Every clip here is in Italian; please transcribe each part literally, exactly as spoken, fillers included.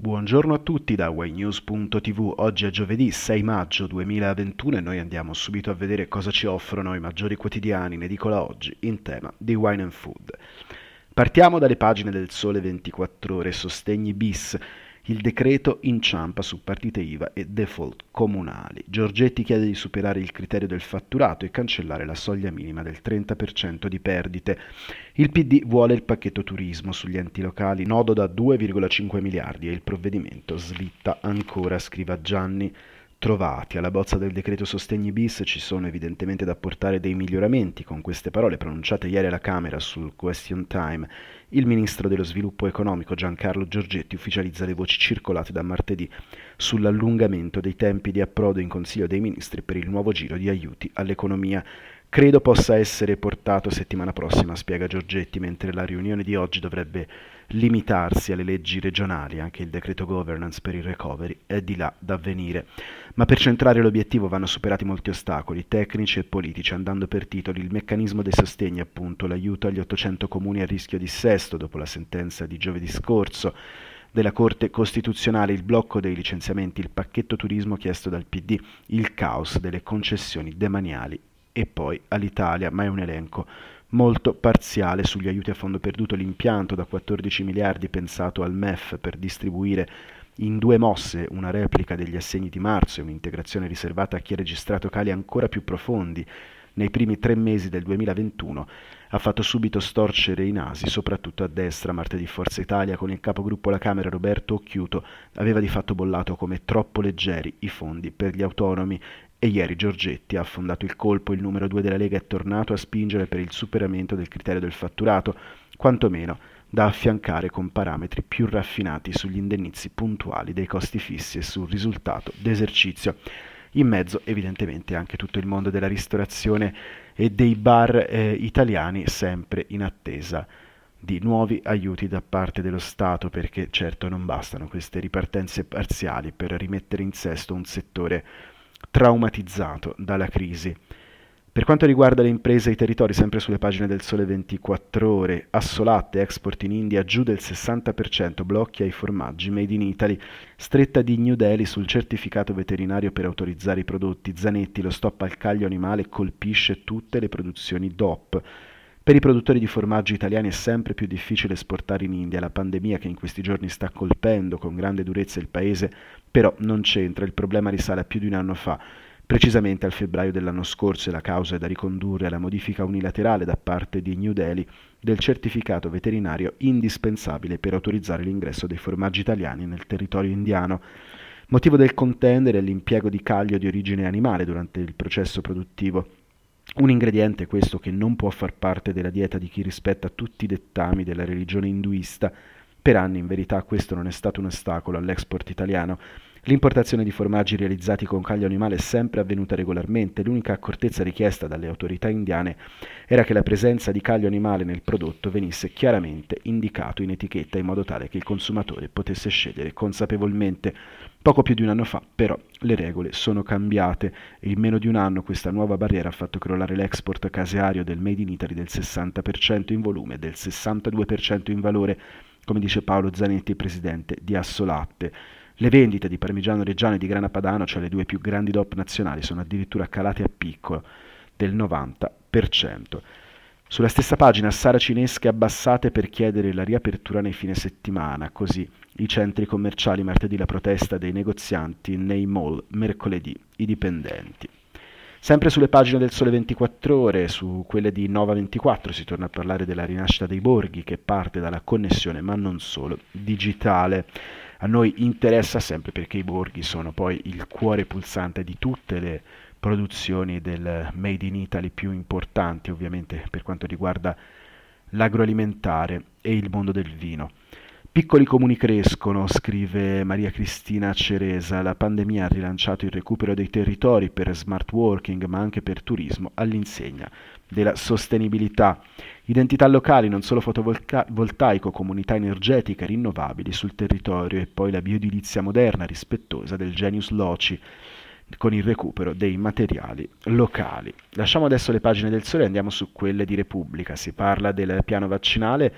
Buongiorno a tutti da waynews punto tv. Oggi è giovedì sei maggio duemilaventuno e noi andiamo subito a vedere cosa ci offrono i maggiori quotidiani in edicola oggi in tema di wine and food. Partiamo dalle pagine del Sole ventiquattro Ore, sostegni bis, il decreto inciampa su partite I V A e default comunali. Giorgetti chiede di superare il criterio del fatturato e cancellare la soglia minima del trenta per cento di perdite. Il P D vuole il pacchetto turismo sugli enti locali, nodo da due virgola cinque miliardi e il provvedimento slitta ancora, scrive Gianni Trovati. Alla bozza del decreto sostegni bis ci sono evidentemente da apportare dei miglioramenti. Con queste parole pronunciate ieri alla Camera sul Question Time, il ministro dello sviluppo economico Giancarlo Giorgetti ufficializza le voci circolate da martedì sull'allungamento dei tempi di approdo in Consiglio dei Ministri per il nuovo giro di aiuti all'economia. Credo possa essere portato settimana prossima, spiega Giorgetti, mentre la riunione di oggi dovrebbe limitarsi alle leggi regionali. Anche il decreto governance per il recovery è di là da venire. Ma per centrare l'obiettivo vanno superati molti ostacoli, tecnici e politici, andando per titoli il meccanismo dei sostegni, appunto, l'aiuto agli ottocento comuni a rischio dissesto dopo la sentenza di giovedì scorso della Corte Costituzionale, il blocco dei licenziamenti, il pacchetto turismo chiesto dal P D, il caos delle concessioni demaniali e poi all'Italia, ma è un elenco molto parziale. Sugli aiuti a fondo perduto, l'impianto da quattordici miliardi pensato al M E F per distribuire in due mosse una replica degli assegni di marzo e un'integrazione riservata a chi ha registrato cali ancora più profondi nei primi tre mesi del duemilaventuno ha fatto subito storcere i nasi, soprattutto a destra. Martedì Forza Italia, con il capogruppo alla Camera Roberto Occhiuto, aveva di fatto bollato come troppo leggeri i fondi per gli autonomi. E ieri Giorgetti ha affondato il colpo. Il numero due della Lega è tornato a spingere per il superamento del criterio del fatturato, quantomeno da affiancare con parametri più raffinati sugli indennizi puntuali dei costi fissi e sul risultato d'esercizio. In mezzo evidentemente anche tutto il mondo della ristorazione e dei bar eh, italiani, sempre in attesa di nuovi aiuti da parte dello Stato, perché certo non bastano queste ripartenze parziali per rimettere in sesto un settore traumatizzato dalla crisi. Per quanto riguarda le imprese e i territori, sempre sulle pagine del Sole ventiquattro Ore, Assolatte, export in India giù del sessanta per cento, blocchi ai formaggi made in Italy, stretta di New Delhi sul certificato veterinario per autorizzare i prodotti, Zanetti, lo stop al caglio animale colpisce tutte le produzioni D O P. Per i produttori di formaggi italiani è sempre più difficile esportare in India. La pandemia che in questi giorni sta colpendo con grande durezza il paese però non c'entra, il problema risale a più di un anno fa, precisamente al febbraio dell'anno scorso, e la causa è da ricondurre alla modifica unilaterale da parte di New Delhi del certificato veterinario indispensabile per autorizzare l'ingresso dei formaggi italiani nel territorio indiano. Motivo del contendere è l'impiego di caglio di origine animale durante il processo produttivo. Un ingrediente questo che non può far parte della dieta di chi rispetta tutti i dettami della religione induista. Per anni in verità questo non è stato un ostacolo all'export italiano. L'importazione di formaggi realizzati con caglio animale è sempre avvenuta regolarmente. L'unica accortezza richiesta dalle autorità indiane era che la presenza di caglio animale nel prodotto venisse chiaramente indicato in etichetta in modo tale che il consumatore potesse scegliere consapevolmente. Poco più di un anno fa, però, le regole sono cambiate e in meno di un anno questa nuova barriera ha fatto crollare l'export caseario del Made in Italy del sessanta per cento in volume e del sessantadue per cento in valore, come dice Paolo Zanetti, presidente di Assolatte. Le vendite di Parmigiano Reggiano e di Grana Padano, cioè le due più grandi D O P nazionali, sono addirittura calate a picco del novanta per cento. Sulla stessa pagina, saracinesche abbassate per chiedere la riapertura nei fine settimana, così i centri commerciali, martedì la protesta dei negozianti, nei mall mercoledì i dipendenti. Sempre sulle pagine del Sole ventiquattro Ore, su quelle di Nova ventiquattro, si torna a parlare della rinascita dei borghi che parte dalla connessione, ma non solo, digitale. A noi interessa sempre perché i borghi sono poi il cuore pulsante di tutte le produzioni del Made in Italy più importanti, ovviamente per quanto riguarda l'agroalimentare e il mondo del vino. Piccoli comuni crescono, scrive Maria Cristina Ceresa, la pandemia ha rilanciato il recupero dei territori per smart working ma anche per turismo all'insegna della sostenibilità. Identità locali, non solo fotovoltaico, comunità energetiche rinnovabili sul territorio e poi la bioedilizia moderna rispettosa del genius loci con il recupero dei materiali locali. Lasciamo adesso le pagine del Sole e andiamo su quelle di Repubblica. Si parla del piano vaccinale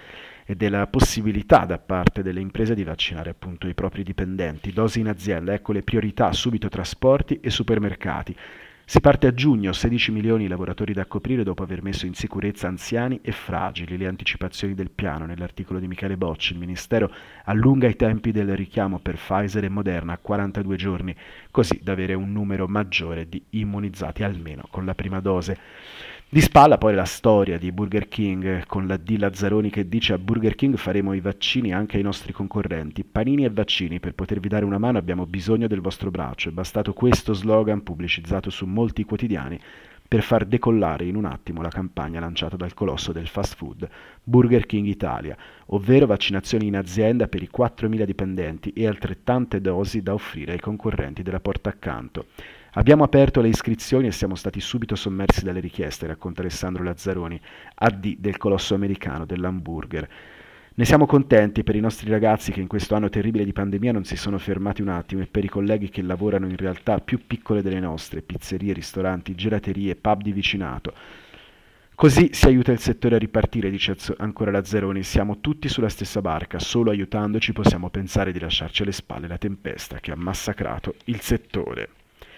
e della possibilità da parte delle imprese di vaccinare appunto i propri dipendenti. Dosi in azienda, ecco le priorità, subito trasporti e supermercati. Si parte a giugno, sedici milioni i lavoratori da coprire dopo aver messo in sicurezza anziani e fragili. Le anticipazioni del piano nell'articolo di Michele Bocci. Il Ministero allunga i tempi del richiamo per Pfizer e Moderna a quarantadue giorni, così da avere un numero maggiore di immunizzati almeno con la prima dose. Di spalla poi la storia di Burger King, con la D. Lazzaroni che dice: a Burger King faremo i vaccini anche ai nostri concorrenti. Panini e vaccini, per potervi dare una mano abbiamo bisogno del vostro braccio. È bastato questo slogan pubblicizzato su molti quotidiani per far decollare in un attimo la campagna lanciata dal colosso del fast food Burger King Italia, ovvero vaccinazioni in azienda per i quattromila dipendenti e altrettante dosi da offrire ai concorrenti della porta accanto. Abbiamo aperto le iscrizioni e siamo stati subito sommersi dalle richieste, racconta Alessandro Lazzaroni, A D del colosso americano dell'hamburger. Ne siamo contenti per i nostri ragazzi che in questo anno terribile di pandemia non si sono fermati un attimo e per i colleghi che lavorano in realtà più piccole delle nostre, pizzerie, ristoranti, gelaterie, pub di vicinato. Così si aiuta il settore a ripartire, dice ancora Lazzaroni. Siamo tutti sulla stessa barca, solo aiutandoci possiamo pensare di lasciarci alle spalle la tempesta che ha massacrato il settore.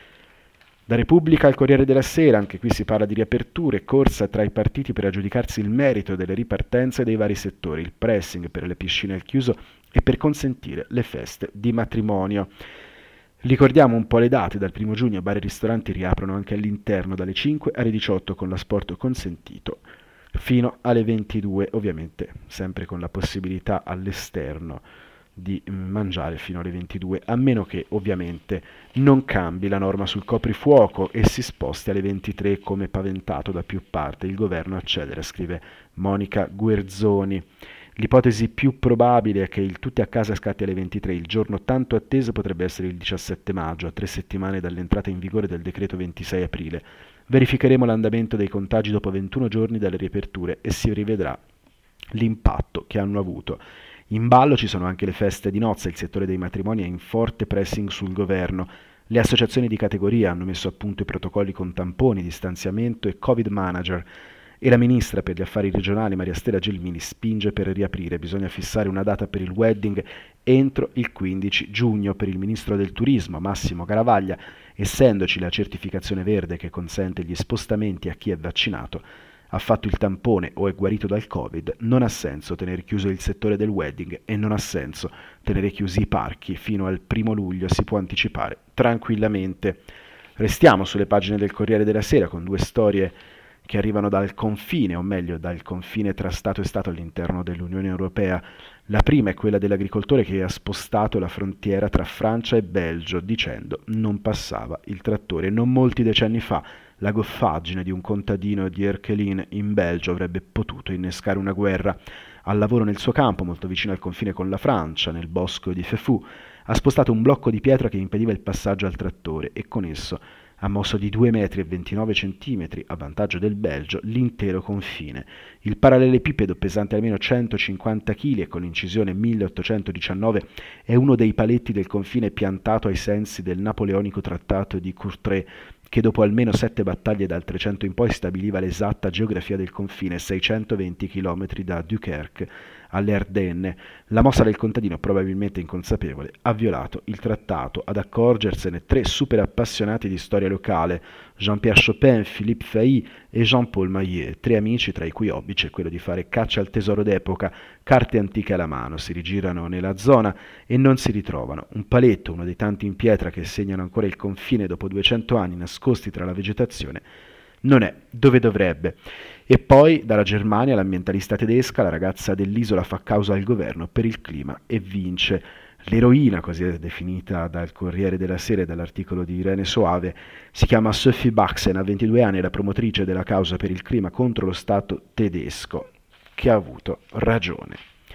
Da Repubblica al Corriere della Sera, anche qui si parla di riaperture, corsa tra i partiti per aggiudicarsi il merito delle ripartenze dei vari settori, il pressing per le piscine al chiuso e per consentire le feste di matrimonio. Ricordiamo un po' le date: dal primo giugno bar e ristoranti riaprono anche all'interno dalle cinque alle diciotto con l'asporto consentito fino alle ventidue, ovviamente sempre con la possibilità all'esterno di mangiare fino alle ventidue, a meno che ovviamente non cambi la norma sul coprifuoco e si sposti alle ventitré come paventato da più parti. Il governo accelera, scrive Monica Guerzoni. L'ipotesi più probabile è che il tutti a casa scatti alle ventitré. Il giorno tanto atteso potrebbe essere il diciassette maggio, a tre settimane dall'entrata in vigore del decreto ventisei aprile. Verificheremo l'andamento dei contagi dopo ventuno giorni dalle riaperture e si rivedrà l'impatto che hanno avuto. In ballo ci sono anche le feste di nozze, il settore dei matrimoni è in forte pressing sul governo. Le associazioni di categoria hanno messo a punto i protocolli con tamponi, distanziamento e Covid manager e la ministra per gli affari regionali Maria Stella Gelmini spinge per riaprire. Bisogna fissare una data per il wedding entro il quindici giugno. Per il ministro del turismo Massimo Garavaglia, essendoci la certificazione verde che consente gli spostamenti a chi è vaccinato, ha fatto il tampone o è guarito dal Covid, non ha senso tenere chiuso il settore del wedding e non ha senso tenere chiusi i parchi. Fino al primo luglio si può anticipare tranquillamente. Restiamo sulle pagine del Corriere della Sera con due storie che arrivano dal confine, o meglio dal confine tra Stato e Stato all'interno dell'Unione Europea. La prima è quella dell'agricoltore che ha spostato la frontiera tra Francia e Belgio dicendo non passava il trattore. Non molti decenni fa la goffaggine di un contadino di Erkelin in Belgio avrebbe potuto innescare una guerra. Al lavoro nel suo campo, molto vicino al confine con la Francia, nel bosco di Fefou, ha spostato un blocco di pietra che impediva il passaggio al trattore e con esso ha mosso di due metri e ventinove centimetri, a vantaggio del Belgio, l'intero confine. Il parallelepipedo, pesante almeno centocinquanta chili e con incisione milleottocentodiciannove, è uno dei paletti del confine piantato ai sensi del napoleonico trattato di Courtrai, che dopo almeno sette battaglie dal trecento in poi stabiliva l'esatta geografia del confine, seicentoventi chilometri da Dunkerque alle Ardenne. La mossa del contadino, probabilmente inconsapevole, ha violato il trattato. Ad accorgersene tre super appassionati di storia locale, Jean-Pierre Chopin, Philippe Fahy e Jean-Paul Maillet, tre amici tra i cui hobby c'è quello di fare caccia al tesoro d'epoca, carte antiche alla mano, si rigirano nella zona e non si ritrovano. Un paletto, uno dei tanti in pietra che segnano ancora il confine dopo duecento anni nascosti tra la vegetazione, non è dove dovrebbe. E poi dalla Germania l'ambientalista tedesca, la ragazza dell'isola fa causa al governo per il clima e vince. L'eroina, così è definita dal Corriere della Sera e dall'articolo di Irene Soave, si chiama Sophie Baxen, ha ventidue anni, è la promotrice della causa per il clima contro lo Stato tedesco, che ha avuto ragione.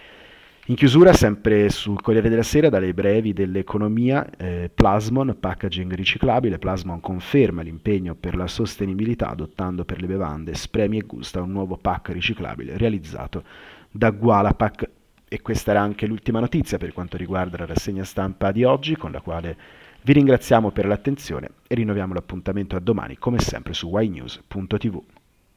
In chiusura, sempre sul Corriere della Sera, dalle brevi dell'economia, eh, Plasmon, packaging riciclabile. Plasmon conferma l'impegno per la sostenibilità adottando per le bevande Spremi e Gusta un nuovo pack riciclabile realizzato da Gualapack. E questa era anche l'ultima notizia per quanto riguarda la rassegna stampa di oggi, con la quale vi ringraziamo per l'attenzione e rinnoviamo l'appuntamento a domani, come sempre su ynews punto tv.